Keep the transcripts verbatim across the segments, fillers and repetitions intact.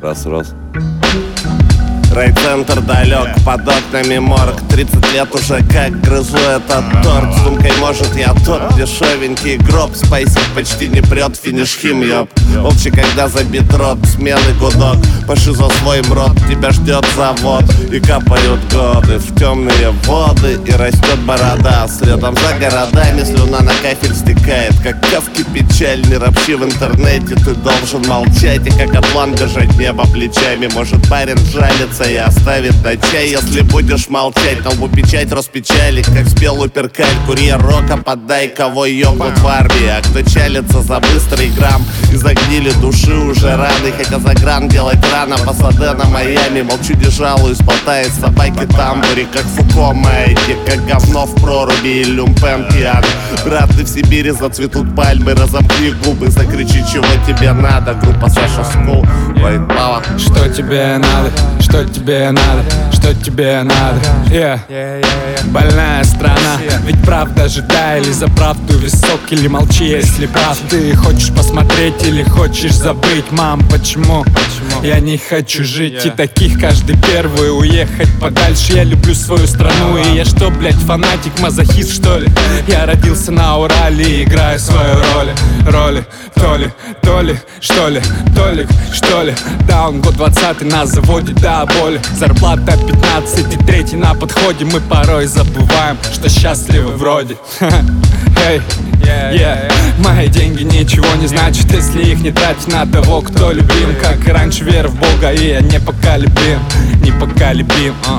Раз-раз. Райцентр далек, под окнами морг. Тридцать лет уже как грызу этот торт. С сумкой, может, я тот дешевенький гроб. Спайсик почти не прет, финиш хим, ёб. Молча, когда забит рот, смены гудок. По шизо свой рот, тебя ждет завод. И капают годы в темные воды. И растет борода, следом за городами. Слюна на кафель стекает, как кавки печаль. Не ропщи в интернете, ты должен молчать. И как атлан держать небо плечами. Может, парень жалится и оставит на чай. Если будешь молчать, на лбу печать распечали. Как спел Уперкаль, курьер рока, подай, кого ёбнут в армии. А кто чалится за быстрый грамм, и загнили души уже раны. Хотя за гран делать рано, посаде на Майами. Молчу, не жалуюсь, болтает собаки тамбури. Как Фуко маятник, как говно в проруби. И люмпен пьян. Брат, ты в Сибири зацветут пальмы. Разомкни губы, закричи, чего тебе надо. Группа Саша Скул, White Power. Что тебе надо? Что тебе надо? Что тебе надо? Yeah. Yeah, yeah, yeah. Больная страна, ведь правда же да, или за правду висок, или молчи, если прав. Ты хочешь посмотреть или хочешь забыть? Мам, почему? почему? Я не хочу жить yeah. и таких каждый первый уехать подальше. Я люблю свою страну, и я что, блять, фанатик, мазохист, что ли? Я родился на Урале и играю свою роль. Роли, то ли, то ли, что ли, Толик, что ли? Даун, год двадцатый на заводе, да, боли. Зарплата пятнадцать и третий на подходе. Мы порой забываем, что счастливы вроде. Эй, yeah, yeah. Мои деньги ничего не значат, если их не тратить на того, кто любим. Как и раньше, вера в Бога, и я непоколебим, непоколебим. uh.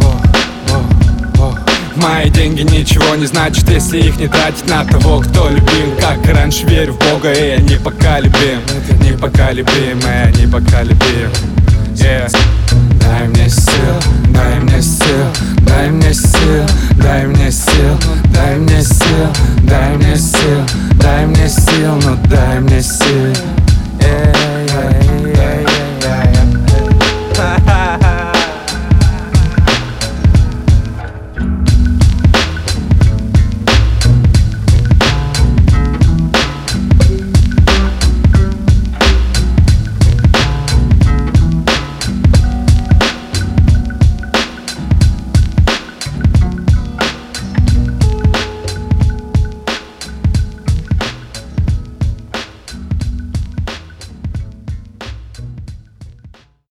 Мои деньги ничего не значат, если их не тратить на того, кто любим. Как и раньше, верю в Бога, и я непоколебим, непоколебим, я непоколебим. Yeah. Дай мне сил, дай мне сил, дай мне сил, дай мне сил, дай мне сил, дай мне сил, дай мне сил, ну дай мне сил.